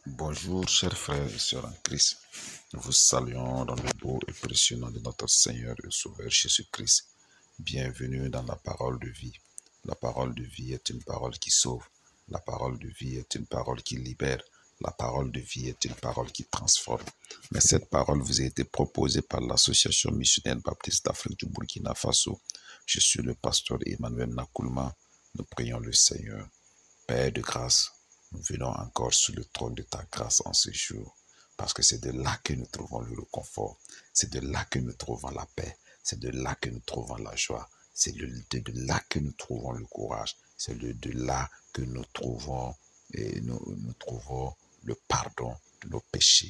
Bonjour, chers frères et sœurs en Christ. Nous vous saluons dans le beau et précieux nom de notre Seigneur et Sauveur Jésus-Christ. Bienvenue dans la parole de vie. La parole de vie est une parole qui sauve. La parole de vie est une parole qui libère. La parole de vie est une parole qui transforme. Mais cette parole vous a été proposée par l'Association missionnaire baptiste d'Afrique du Burkina Faso. Je suis le pasteur Emmanuel Nakoulma. Nous prions le Seigneur. Père de grâce, nous venons encore sur le trône de ta grâce en ce jour, parce que c'est de là que nous trouvons le réconfort, c'est de là que nous trouvons la paix, c'est de là que nous trouvons la joie, c'est de là que nous trouvons le courage, c'est de là que nous trouvons, nous trouvons le pardon de nos péchés.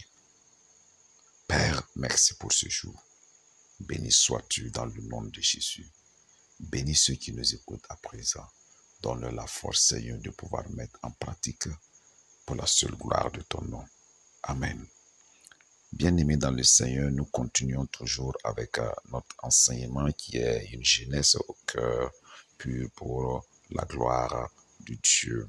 Père, merci pour ce jour. Béni sois-tu dans le nom de Jésus. Bénis ceux qui nous écoutent à présent. Donne-leur la force, Seigneur, de pouvoir mettre en pratique pour la seule gloire de ton nom. Amen. Bien-aimés dans le Seigneur, nous continuons toujours avec notre enseignement qui est une jeunesse au cœur pur pour la gloire de Dieu.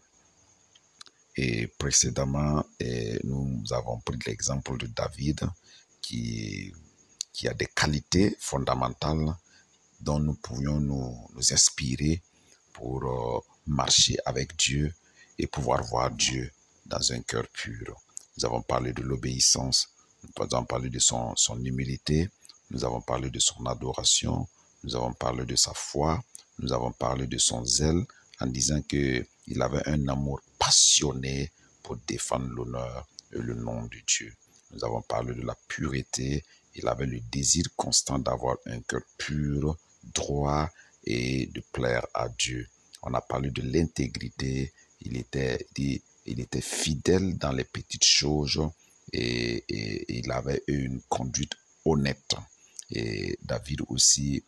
Et précédemment, nous avons pris l'exemple de David qui a des qualités fondamentales dont nous pouvions nous inspirer pour marcher avec Dieu et pouvoir voir Dieu dans un cœur pur. Nous avons parlé de l'obéissance, nous avons parlé de son humilité, nous avons parlé de son adoration, nous avons parlé de sa foi, nous avons parlé de son zèle en disant qu'il avait un amour passionné pour défendre l'honneur et le nom de Dieu. Nous avons parlé de la pureté, il avait le désir constant d'avoir un cœur pur, droit et de plaire à Dieu. On a parlé de l'intégrité, il était fidèle dans les petites choses et il avait une conduite honnête. Et David aussi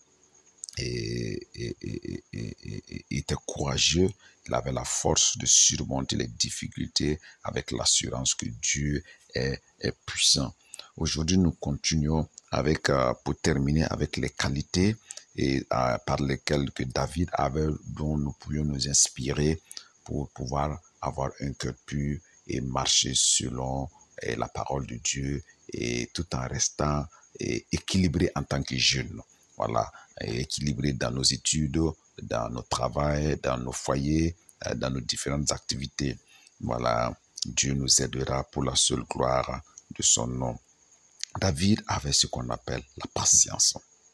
était courageux, il avait la force de surmonter les difficultés avec l'assurance que Dieu est puissant. Aujourd'hui, nous continuons pour terminer avec les qualités par lesquelles que David avait, dont nous pouvions nous inspirer pour pouvoir avoir un cœur pur et marcher selon la parole de Dieu et tout en restant équilibré en tant que jeune. Voilà, équilibré dans nos études, dans nos travails, dans nos foyers, dans nos différentes activités. Voilà, Dieu nous aidera pour la seule gloire de son nom. David avait ce qu'on appelle la patience.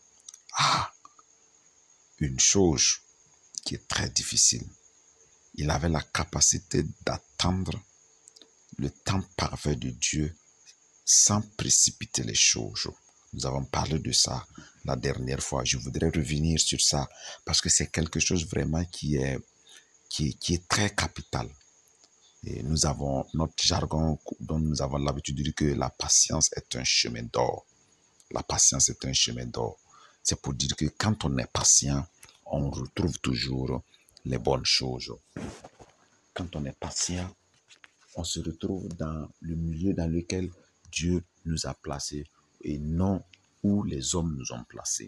Une chose qui est très difficile. Il avait la capacité d'attendre le temps parfait de Dieu sans précipiter les choses. Nous avons parlé de ça la dernière fois. Je voudrais revenir sur ça parce que c'est quelque chose vraiment qui est très capital. Et nous avons notre jargon dont nous avons l'habitude de dire que la patience est un chemin d'or. La patience est un chemin d'or. C'est pour dire que quand on est patient, on retrouve toujours les bonnes choses. Quand on est patient, on se retrouve dans le milieu dans lequel Dieu nous a placés et non où les hommes nous ont placés.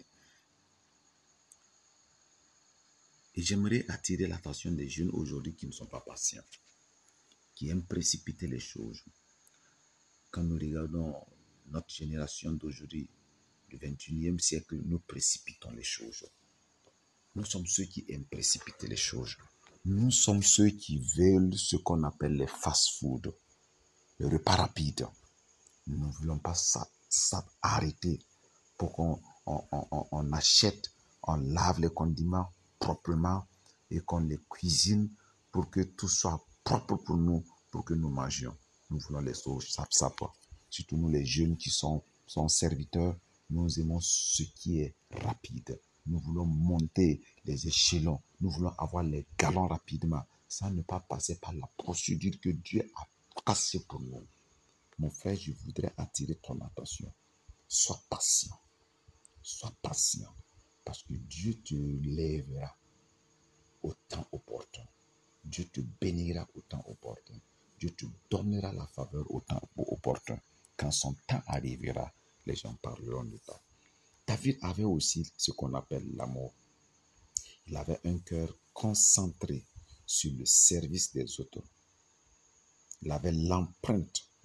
Et j'aimerais attirer l'attention des jeunes aujourd'hui qui ne sont pas patients, qui aiment précipiter les choses. Quand nous regardons notre génération d'aujourd'hui, du 21e siècle, nous précipitons les choses. Nous sommes ceux qui aiment précipiter les choses. Nous sommes ceux qui veulent ce qu'on appelle les fast-food, le repas rapide. Nous ne voulons pas s'arrêter pour qu'on achète, on lave les condiments proprement et qu'on les cuisine pour que tout soit propre pour nous, pour que nous mangions. Nous voulons les choses sap. Surtout nous les jeunes qui sont serviteurs, nous aimons ce qui est rapide. Nous voulons monter les échelons, nous voulons avoir les galons rapidement, sans ne pas passer par la procédure que Dieu a tracée pour nous. Mon frère, je voudrais attirer ton attention. Sois patient. Sois patient. Parce que Dieu te lèvera au temps opportun. Dieu te bénira au temps opportun. Dieu te donnera la faveur au temps opportun. Quand son temps arrivera, les gens parleront de toi. David avait aussi ce qu'on appelle l'amour. Il avait un cœur concentré sur le service des autres. Il avait l'empreinte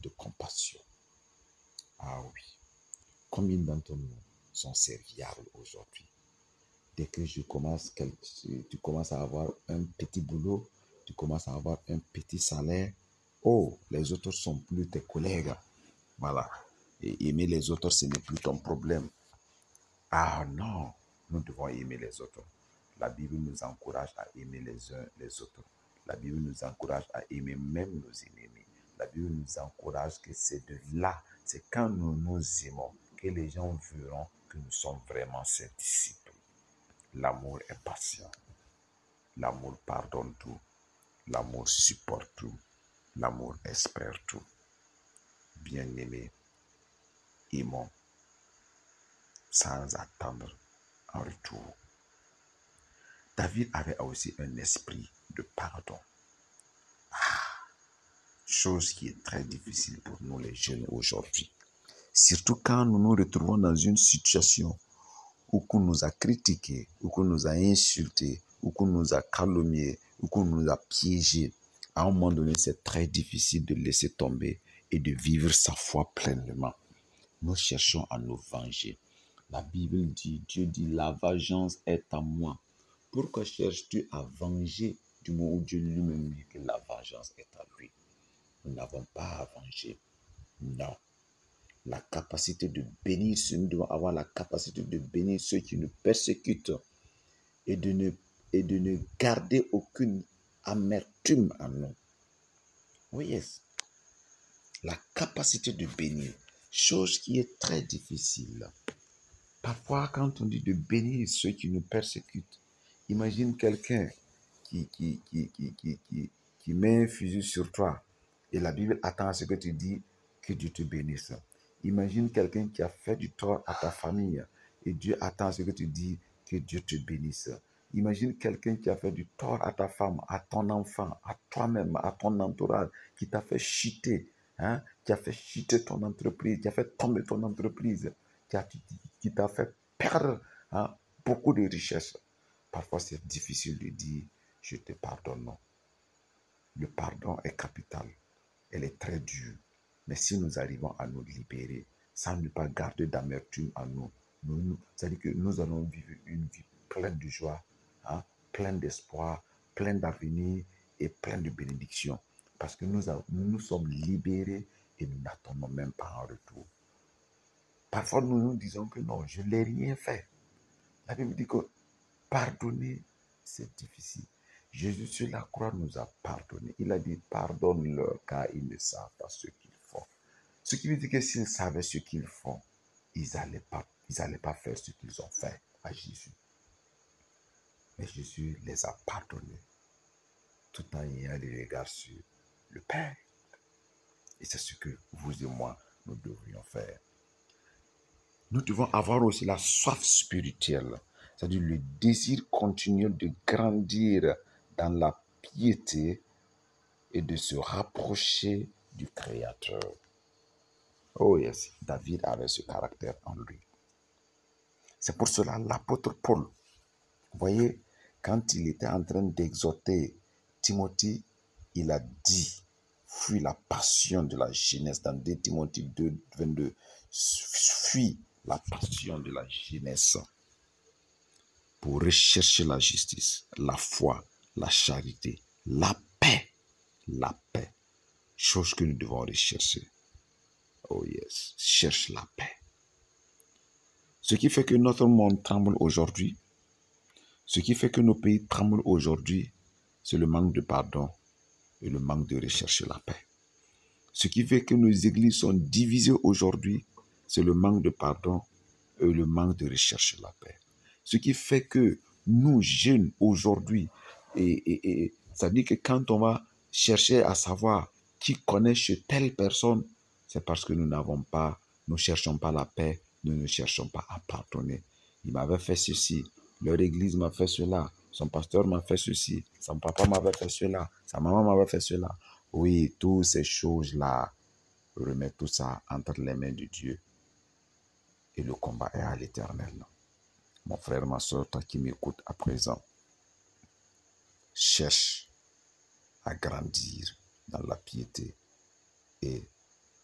de compassion. Ah oui, combien d'entre nous sont serviables aujourd'hui? Dès que tu commences à avoir un petit boulot, tu commences à avoir un petit salaire, oh, les autres sont plus tes collègues. Voilà. Et aimer les autres, ce n'est plus ton problème. Ah non, nous devons aimer les autres. La Bible nous encourage à aimer les uns les autres. La Bible nous encourage à aimer même nos ennemis. La Bible nous encourage que c'est de là, c'est quand nous nous aimons que les gens verront que nous sommes vraiment ses disciples. L'amour est patient. L'amour pardonne tout. L'amour supporte tout. L'amour espère tout. Bien-aimés, aimons sans attendre en retour. David avait aussi un esprit de pardon. Chose qui est très difficile pour nous les jeunes aujourd'hui. Surtout quand nous nous retrouvons dans une situation où qu'on nous a critiqués, où qu'on nous a insultés, où qu'on nous a calomniés, où qu'on nous a piégés. À un moment donné, c'est très difficile de laisser tomber et de vivre sa foi pleinement. Nous cherchons à nous venger. La Bible dit, Dieu dit, la vengeance est à moi. Pourquoi cherches-tu à venger du moment où Dieu lui-même dit que la vengeance est à lui? Nous n'avons pas à venger. Non. La capacité de bénir, nous devons avoir la capacité de bénir ceux qui nous persécutent et de ne garder aucune amertume en nous. Oui, yes. La capacité de bénir, chose qui est très difficile. Parfois, quand on dit de bénir ceux qui nous persécutent, imagine quelqu'un qui met un fusil sur toi et la Bible attend à ce que tu dis que Dieu te bénisse. Imagine quelqu'un qui a fait du tort à ta famille et Dieu attend à ce que tu dis que Dieu te bénisse. Imagine quelqu'un qui a fait du tort à ta femme, à ton enfant, à toi-même, à ton entourage, qui t'a fait chuter, qui a fait chuter ton entreprise, qui a fait tomber ton entreprise, qui t'a fait perdre beaucoup de richesses. Parfois, c'est difficile de dire « je te pardonne ». Le pardon est capital. Elle est très dure. Mais si nous arrivons à nous libérer, sans ne pas garder d'amertume en nous, c'est-à-dire que nous allons vivre une vie pleine de joie, pleine d'espoir, pleine d'avenir et pleine de bénédictions. Parce que nous sommes libérés et nous n'attendons même pas en retour. Parfois, nous nous disons que non, je n'ai rien fait. La Bible dit que pardonner, c'est difficile. Jésus sur la croix nous a pardonné. Il a dit, pardonne-leur car ils ne savent pas ce qu'ils font. Ce qui veut dire que s'ils savaient ce qu'ils font, ils n'allaient pas faire ce qu'ils ont fait à Jésus. Mais Jésus les a pardonnés tout en ayant les regards sur le Père. Et c'est ce que vous et moi, nous devrions faire. Nous devons avoir aussi la soif spirituelle, c'est-à-dire le désir continuel de grandir dans la piété et de se rapprocher du Créateur. Oh yes, David avait ce caractère en lui. C'est pour cela l'apôtre Paul, vous voyez, quand il était en train d'exhorter Timothée, il a dit, fuis la passion de la jeunesse, dans 2 Timothée 2, 22, fuis la passion de la jeunesse pour rechercher la justice, la foi, la charité, la paix, chose que nous devons rechercher. Oh yes, cherche la paix. Ce qui fait que notre monde tremble aujourd'hui, ce qui fait que nos pays tremblent aujourd'hui, c'est le manque de pardon et le manque de rechercher la paix. Ce qui fait que nos églises sont divisées aujourd'hui, c'est le manque de pardon et le manque de rechercher la paix. Ce qui fait que nous, jeunes, aujourd'hui, ça dit que quand on va chercher à savoir qui connaît chez telle personne, c'est parce que nous ne cherchons pas la paix, nous ne cherchons pas à pardonner. Il m'avait fait ceci, leur église m'a fait cela, son pasteur m'a fait ceci, son papa m'avait fait cela, sa maman m'avait fait cela. Oui, toutes ces choses-là, remet tout ça entre les mains de Dieu. Et le combat est à l'Éternel. Mon frère, ma soeur, toi qui m'écoutes à présent, cherche à grandir dans la piété et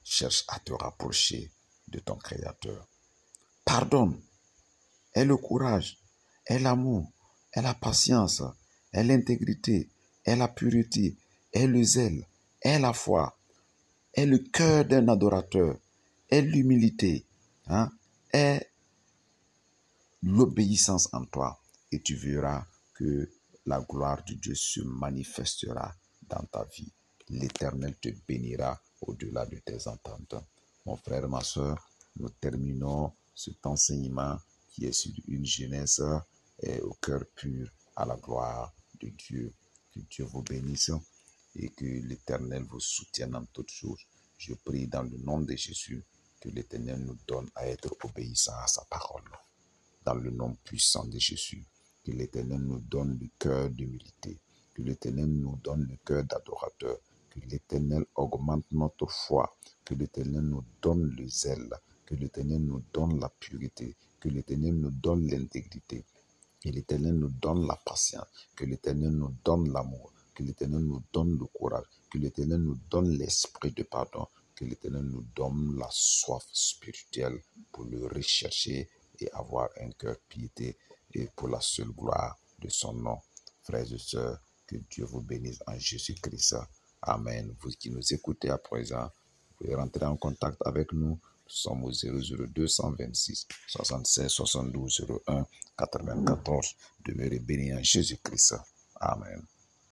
cherche à te rapprocher de ton Créateur. Pardonne, aie le courage, aie l'amour, aie la patience, aie l'intégrité, aie la pureté, aie le zèle, aie la foi, aie le cœur d'un adorateur, aie l'humilité, aie l'obéissance en toi, et tu verras que la gloire de Dieu se manifestera dans ta vie. L'Éternel te bénira au-delà de tes ententes. Mon frère, ma soeur, nous terminons cet enseignement qui est sur une jeunesse au cœur pur à la gloire de Dieu. Que Dieu vous bénisse et que l'Éternel vous soutienne en toutes choses. Je prie dans le nom de Jésus que l'Éternel nous donne à être obéissants à sa parole. Dans le nom puissant de Jésus, que l'Éternel nous donne le cœur d'humilité, que l'Éternel nous donne le cœur d'adorateur, que l'Éternel augmente notre foi, que l'Éternel nous donne le zèle, que l'Éternel nous donne la pureté, que l'Éternel nous donne l'intégrité, que l'Éternel nous donne la patience, que l'Éternel nous donne l'amour, que l'Éternel nous donne le courage, que l'Éternel nous donne l'esprit de pardon, que l'Éternel nous donne la soif spirituelle pour le rechercher et avoir un cœur piété et pour la seule gloire de son nom. Frères et sœurs, que Dieu vous bénisse en Jésus-Christ. Amen. Vous qui nous écoutez à présent, vous pouvez rentrer en contact avec nous. Nous sommes au 00226 76 72 01 94. Demeurez bénis en Jésus-Christ. Amen.